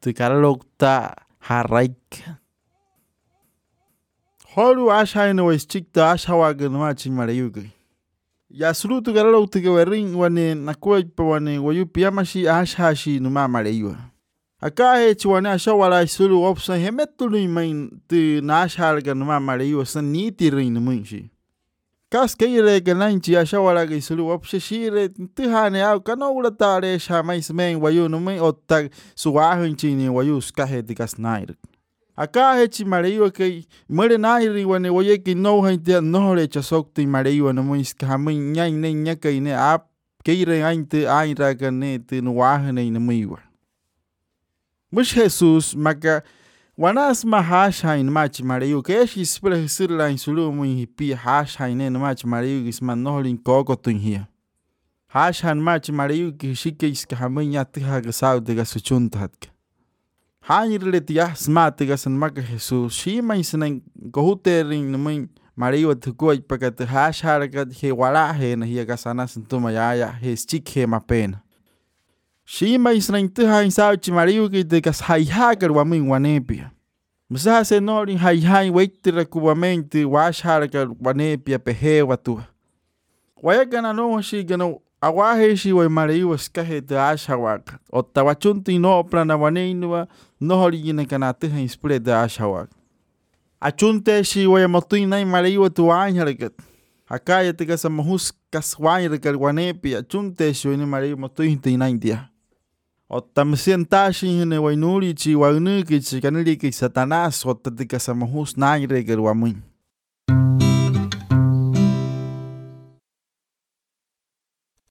Tikaralokta haraik. Holu asha ino chikta asha wagan machi marayuki. Yasrutu garalokta gawarin wane nakuaipa wane wayupi yamashi asha shi numa marayua. Aka hechi wane asha wala isulu opsa hemetulu imain tu na asha algan numa marayua san niti rin munshi. Kas kaire gananchi asha wala isulu opsa shire tihane au kanaula tare sha mais men wayu numai ottag suwahin chini wayu skahe dikas nair. Aka hechi marayua kay mure nairi wane wayeki no haite nohore chasokti marayua numai skahamin nyai ne nyakay ne ap kaire ainte aira gane te nuwahane numuiwa. Mush Jesus maka wanas mahasha in machi marayua keshi spre sirla in sulu mui hipi hasha in machi marayua gisman noholin kokotun hia. Hasha in machi marayua kishike iskahamin yatiha gasau de gasuchuntatka. Hañirle tiah smart gasan maka Jesus shima isnan gohuterin numai marayua tukoi pakat hasha rakat he walahe na hia gasana sentuma yaya he stick he mapena. Shima isnan tuha insauchi marayua ki de gas haihagar wamin wanepia. Musa se nori hai waitira kubamente washaraka wanepia pehe watu. Wayagana no shi gano awahe shi wa marayua skahe de ashawak. Otawachunti no plana waneinua no horigina kanatuha inspire de ashawak. Achunte shi wa motuina marayua tu anyarakat. Akaya te gasa mahus kaswanyarakat wanepia. Achunte shi wa marayua motuinta inaindia. Otamsientashi hine wainuri chi waunuki chi kaniliki satanas otatika samahus naire gerwamin.